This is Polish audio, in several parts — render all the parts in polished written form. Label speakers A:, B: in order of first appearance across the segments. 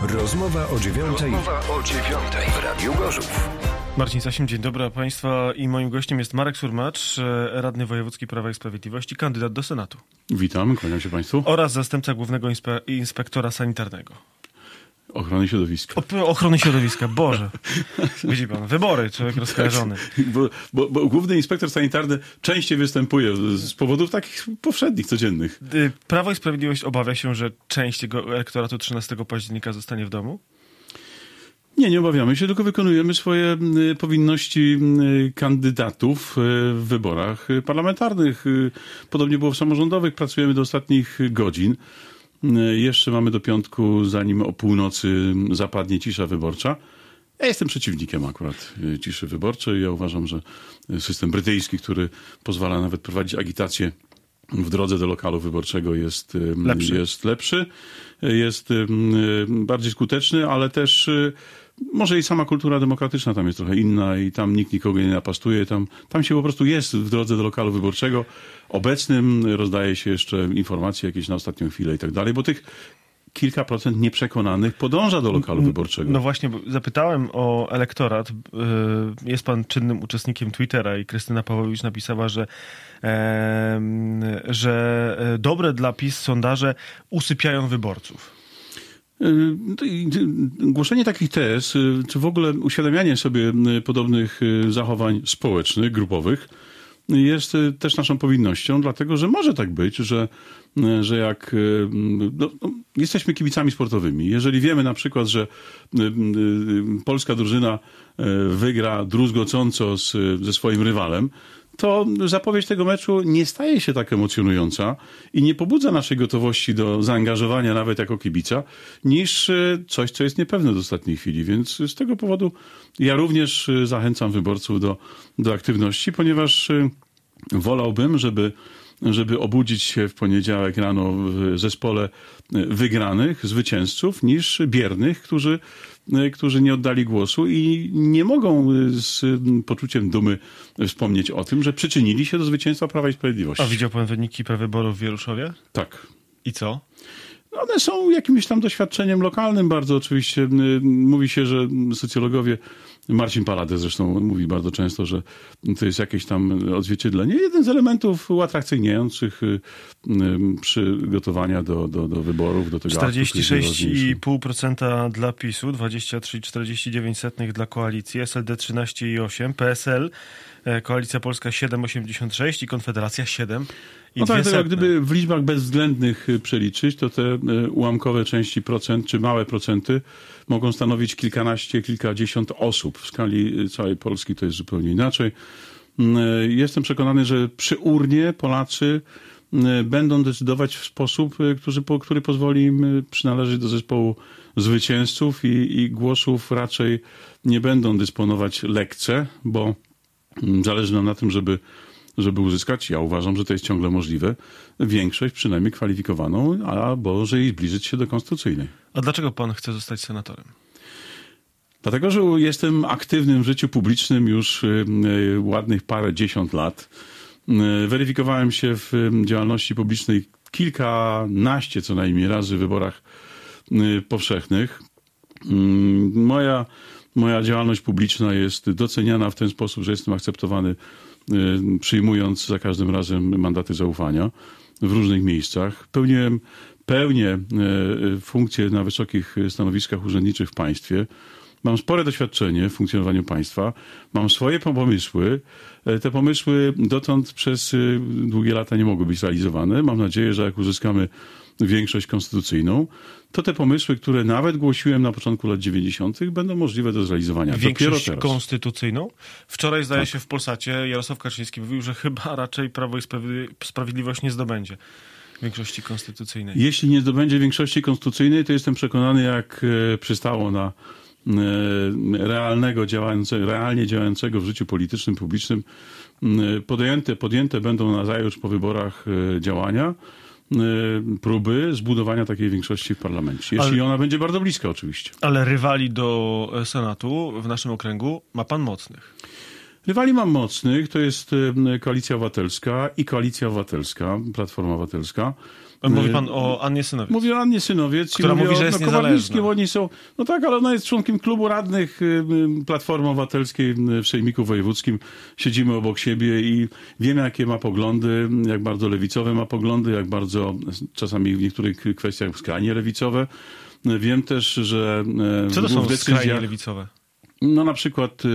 A: Rozmowa o 9:00 w Radiu Gorzów.
B: Marcin Sasim, dzień dobry Państwa, i moim gościem jest Marek Surmacz, radny wojewódzki Prawa i Sprawiedliwości, kandydat do Senatu.
C: Witam, kłaniam się Państwu.
B: Oraz zastępca głównego inspektora sanitarnego.
C: Ochrony środowiska.
B: Ochrony środowiska, Boże. Widzi pan, wybory, człowiek rozkojarzony.
C: Bo główny inspektor sanitarny częściej występuje z powodów takich powszednich, codziennych.
B: Prawo i Sprawiedliwość obawia się, że część tego elektoratu 13 października zostanie w domu?
C: Nie obawiamy się, tylko wykonujemy swoje powinności kandydatów w wyborach parlamentarnych. Podobnie było w samorządowych, pracujemy do ostatnich godzin. Jeszcze mamy do piątku, zanim o północy zapadnie cisza wyborcza. Ja jestem przeciwnikiem akurat ciszy wyborczej. Ja uważam, że system brytyjski, który pozwala nawet prowadzić agitację w drodze do lokalu wyborczego jest lepszy, jest bardziej skuteczny, ale też może i sama kultura demokratyczna tam jest trochę inna i tam nikt nikogo nie napastuje. Tam się po prostu jest w drodze do lokalu wyborczego obecnym, rozdaje się jeszcze informacje jakieś na ostatnią chwilę i tak dalej, bo tych kilka procent nieprzekonanych podąża do lokalu wyborczego.
B: No właśnie, zapytałem o elektorat. Jest pan czynnym uczestnikiem Twittera i Krystyna Pawłowicz napisała, że dobre dla PiS sondaże usypiają wyborców.
C: Głoszenie takich tez, czy w ogóle uświadamianie sobie podobnych zachowań społecznych, grupowych jest też naszą powinnością, dlatego że może tak być, że jak jesteśmy kibicami sportowymi. Jeżeli wiemy na przykład, że polska drużyna wygra druzgocąco ze swoim rywalem, to zapowiedź tego meczu nie staje się tak emocjonująca i nie pobudza naszej gotowości do zaangażowania nawet jako kibica, niż coś, co jest niepewne do ostatniej chwili. Więc z tego powodu ja również zachęcam wyborców do aktywności, ponieważ wolałbym, żeby obudzić się w poniedziałek rano w zespole wygranych, zwycięzców, niż biernych, którzy nie oddali głosu i nie mogą z poczuciem dumy wspomnieć o tym, że przyczynili się do zwycięstwa Prawa i Sprawiedliwości.
B: A widział pan wyniki prawyborów w Wieruszowie?
C: Tak.
B: I co?
C: One są jakimś tam doświadczeniem lokalnym bardzo oczywiście. Mówi się, że socjologowie, Marcin Palade zresztą mówi bardzo często, że to jest jakieś tam odzwierciedlenie. Jeden z elementów uatrakcyjniających przygotowania do wyborów, do tego
B: 46,5% dla PiS-u, 23,49% dla koalicji, SLD 13,8%, PSL, Koalicja Polska 7,86% i Konfederacja 7,2%.
C: No tak, to gdyby w liczbach bezwzględnych przeliczyć, to te ułamkowe części procent, czy małe procenty mogą stanowić kilkanaście, kilkadziesiąt osób. W skali całej Polski to jest zupełnie inaczej. Jestem przekonany, że przy urnie Polacy będą decydować w sposób, który pozwoli im przynależeć do zespołu zwycięzców i głosów raczej nie będą dysponować lekce, bo zależy nam na tym, żeby uzyskać, ja uważam, że to jest ciągle możliwe, większość przynajmniej kwalifikowaną, albo że i zbliżyć się do konstytucyjnej.
B: A dlaczego pan chce zostać senatorem?
C: Dlatego, że jestem aktywnym w życiu publicznym już ładnych parędziesiąt lat. Weryfikowałem się w działalności publicznej kilkanaście co najmniej razy w wyborach powszechnych. Moja działalność publiczna jest doceniana w ten sposób, że jestem akceptowany, przyjmując za każdym razem mandaty zaufania w różnych miejscach. Pełnię funkcje na wysokich stanowiskach urzędniczych w państwie. Mam spore doświadczenie w funkcjonowaniu państwa. Mam swoje pomysły. Te pomysły dotąd przez długie lata nie mogły być realizowane. Mam nadzieję, że jak uzyskamy większość konstytucyjną, to te pomysły, które nawet głosiłem na początku lat 90., będą możliwe do zrealizowania.
B: Większość konstytucyjną? Wczoraj, zdaje się, w Polsacie Jarosław Kaczyński mówił, że chyba raczej Prawo i Sprawiedliwość nie zdobędzie większości konstytucyjnej.
C: Jeśli nie zdobędzie większości konstytucyjnej, to jestem przekonany, jak przystało na realnie działającego w życiu politycznym, publicznym, podjęte będą nazajutrz po wyborach działania, próby zbudowania takiej większości w parlamencie. Jeśli ona będzie bardzo bliska oczywiście.
B: Ale rywali do Senatu w naszym okręgu ma pan mocnych.
C: Rywali mam mocnych, to jest Koalicja Obywatelska i Koalicja Obywatelska, Platforma Obywatelska.
B: Mówi pan o Annie Synowiec.
C: Mówię o Annie Synowiec.
B: Która mówi, że jest niezależna.
C: Bo oni są, no tak, ale ona jest członkiem klubu radnych Platformy Obywatelskiej w Sejmiku Wojewódzkim. Siedzimy obok siebie i wiemy, jakie ma poglądy, jak bardzo lewicowe ma poglądy, jak bardzo czasami w niektórych kwestiach skrajnie lewicowe. Wiem też, że
B: co to są skrajnie lewicowe?
C: No na przykład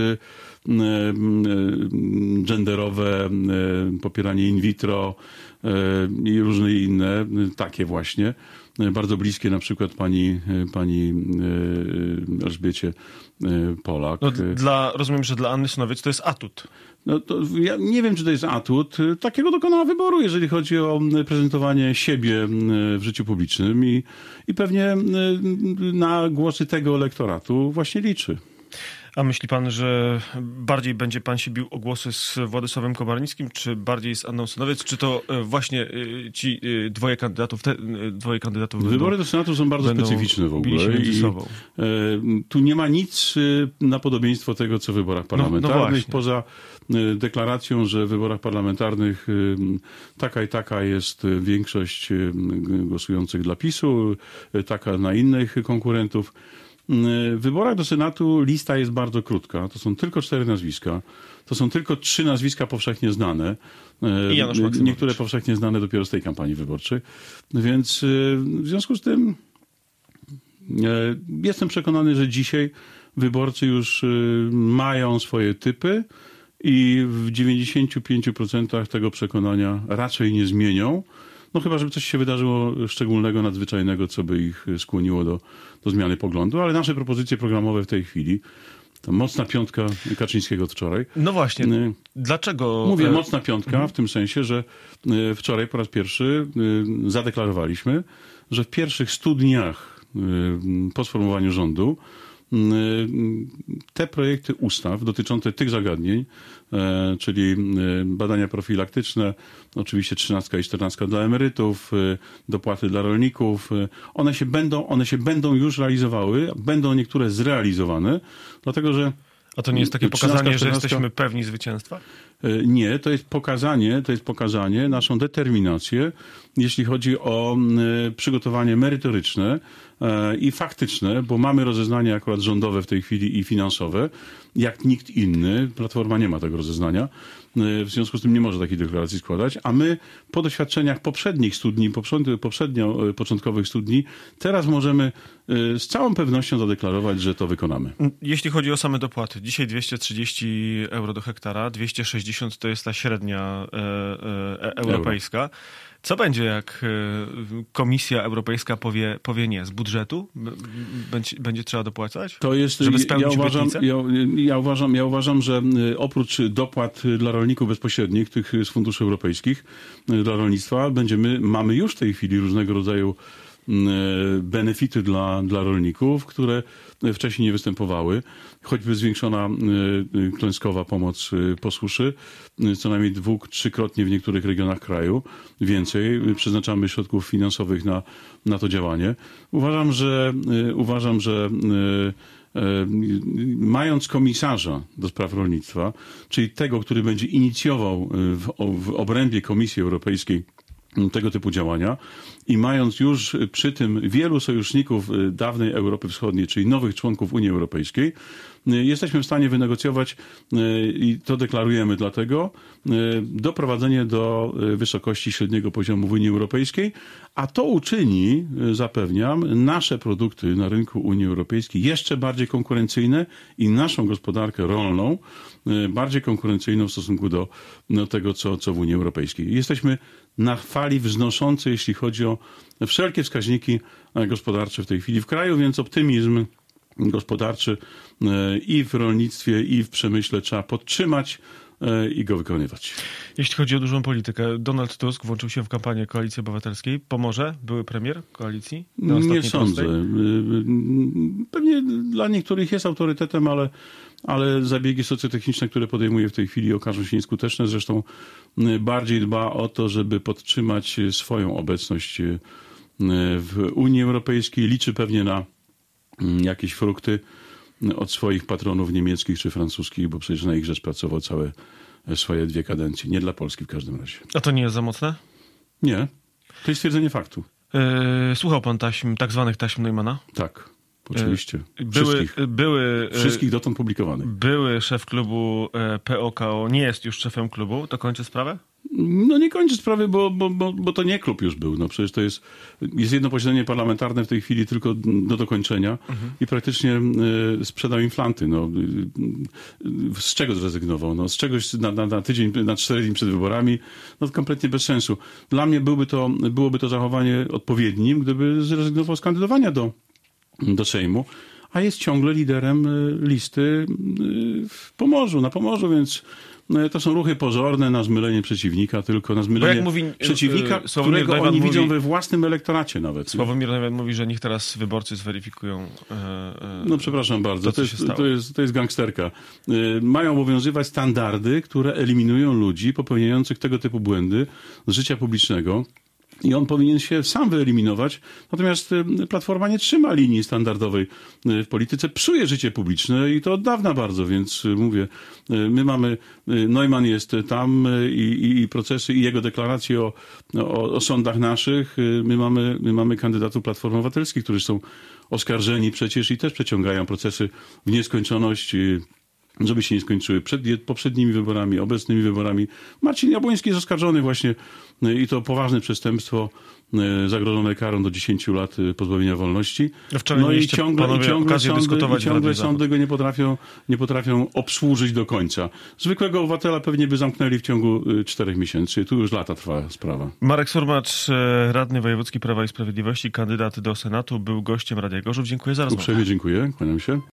C: genderowe, popieranie in vitro i różne inne, takie właśnie. Bardzo bliskie na przykład pani Elżbiecie Polak.
B: No rozumiem, że dla Anny Synowiec to jest atut.
C: No to ja nie wiem, czy to jest atut. Takiego dokonała wyboru, jeżeli chodzi o prezentowanie siebie w życiu publicznym i pewnie na głosy tego elektoratu właśnie liczy.
B: A myśli pan, że bardziej będzie pan się bił o głosy z Władysławem Komarnickim, czy bardziej z Anną Synowiec, czy to właśnie ci dwoje kandydatów
C: Wybory do Senatu są bardzo specyficzne w ogóle.
B: Między sobą.
C: Tu nie ma nic na podobieństwo tego, co w wyborach parlamentarnych,
B: no
C: poza deklaracją, że w wyborach parlamentarnych taka i taka jest większość głosujących dla PiS-u, taka na innych konkurentów. W wyborach do Senatu lista jest bardzo krótka. To są tylko 4 nazwiska. To są tylko 3 nazwiska powszechnie znane.
B: I Janusz Maksymowicz.
C: Niektóre powszechnie znane dopiero z tej kampanii wyborczej. Więc w związku z tym jestem przekonany, że dzisiaj wyborcy już mają swoje typy i w 95% tego przekonania raczej nie zmienią. No chyba, żeby coś się wydarzyło szczególnego, nadzwyczajnego, co by ich skłoniło do zmiany poglądu, ale nasze propozycje programowe w tej chwili, to mocna piątka Kaczyńskiego od wczoraj.
B: No właśnie, dlaczego?
C: Mówię mocna piątka w tym sensie, że wczoraj po raz pierwszy zadeklarowaliśmy, że w pierwszych 100 dniach po sformułowaniu rządu te projekty ustaw dotyczące tych zagadnień, czyli badania profilaktyczne, oczywiście 13 i 14 dla emerytów, dopłaty dla rolników, one się będą już realizowały, będą niektóre zrealizowane, dlatego że...
B: A to nie jest takie pokazanie, że jesteśmy pewni zwycięstwa?
C: Nie, to jest pokazanie naszą determinację, jeśli chodzi o przygotowanie merytoryczne i faktyczne, bo mamy rozeznanie akurat rządowe w tej chwili i finansowe, jak nikt inny. Platforma nie ma tego rozeznania, w związku z tym nie może takiej deklaracji składać, a my po doświadczeniach poprzednich studni, początkowych studni, teraz możemy z całą pewnością zadeklarować, że to wykonamy.
B: Jeśli chodzi o same dopłaty, dzisiaj 230 euro do hektara, 260 to jest ta średnia europejska. Co będzie, jak Komisja Europejska powie nie? Z budżetu będzie trzeba dopłacać?
C: To jest,
B: żeby spełnić obietnicę?
C: Ja uważam, że oprócz dopłat dla rolników bezpośrednich, tych z funduszy europejskich dla rolnictwa, mamy już w tej chwili różnego rodzaju benefity dla rolników, które wcześniej nie występowały. Choćby zwiększona klęskowa pomoc po suszy, co najmniej 2-3-krotnie w niektórych regionach kraju. Więcej przeznaczamy środków finansowych na to działanie. Uważam, że mając komisarza do spraw rolnictwa, czyli tego, który będzie inicjował w obrębie Komisji Europejskiej tego typu działania i mając już przy tym wielu sojuszników dawnej Europy Wschodniej, czyli nowych członków Unii Europejskiej, jesteśmy w stanie wynegocjować i to deklarujemy dlatego doprowadzenie do wysokości średniego poziomu w Unii Europejskiej, a to uczyni, zapewniam, nasze produkty na rynku Unii Europejskiej jeszcze bardziej konkurencyjne i naszą gospodarkę rolną bardziej konkurencyjną w stosunku do tego, co w Unii Europejskiej. Jesteśmy na fali wznoszącej, jeśli chodzi o wszelkie wskaźniki gospodarcze w tej chwili w kraju, więc optymizm gospodarczy i w rolnictwie, i w przemyśle trzeba podtrzymać i go wykonywać.
B: Jeśli chodzi o dużą politykę, Donald Tusk włączył się w kampanię Koalicji Obywatelskiej. Pomoże? Były premier koalicji?
C: Nie sądzę. Pewnie dla niektórych jest autorytetem, ale zabiegi socjotechniczne, które podejmuje w tej chwili, okażą się nieskuteczne. Zresztą bardziej dba o to, żeby podtrzymać swoją obecność w Unii Europejskiej. Liczy pewnie na jakieś frukty od swoich patronów niemieckich czy francuskich, bo przecież na ich rzecz pracował całe swoje 2 kadencje. Nie dla Polski w każdym razie.
B: A to nie jest za mocne?
C: Nie. To jest stwierdzenie faktu.
B: Słuchał pan tak zwanych taśm Neumana?
C: Tak, oczywiście.
B: Wszystkich
C: dotąd publikowanych.
B: Były szef klubu PO-KO nie jest już szefem klubu. To kończy sprawę?
C: No nie kończy sprawy, bo to nie klub już był. No przecież to jest jedno posiedzenie parlamentarne w tej chwili tylko do dokończenia i praktycznie sprzedał im flanty. No, z czego zrezygnował? No, z czegoś na tydzień, na 4 dni przed wyborami. No to kompletnie bez sensu. Dla mnie byłoby to zachowanie odpowiednim, gdyby zrezygnował z kandydowania do Sejmu, a jest ciągle liderem listy na Pomorzu, więc to są ruchy pozorne na zmylenie przeciwnika, tylko na zmylenie przeciwnika, którego oni widzą we własnym elektoracie nawet.
B: Sławomir Neumann mówi, że niech teraz wyborcy zweryfikują
C: no przepraszam bardzo, to jest gangsterka. Mają obowiązywać standardy, które eliminują ludzi popełniających tego typu błędy z życia publicznego. I on powinien się sam wyeliminować. Natomiast Platforma nie trzyma linii standardowej w polityce. Psuje życie publiczne i to od dawna bardzo, więc mówię, Neumann jest tam i procesy i jego deklaracje o sądach naszych. My mamy kandydatów Platformy Obywatelskiej, którzy są oskarżeni przecież i też przeciągają procesy w nieskończoność, żeby się nie skończyły przed poprzednimi wyborami, obecnymi wyborami. Marcin Jabłoński jest oskarżony właśnie i to poważne przestępstwo zagrożone karą do 10 lat pozbawienia wolności.
B: No i
C: ciągle sądy go nie potrafią obsłużyć do końca. Zwykłego obywatela pewnie by zamknęli w ciągu 4 miesięcy. Tu już lata trwa sprawa.
B: Marek Surmacz, radny wojewódzki Prawa i Sprawiedliwości, kandydat do Senatu, był gościem Radia Gorzów. Dziękuję za rozmowę.
C: Uprzejmie dziękuję. Kłaniam się.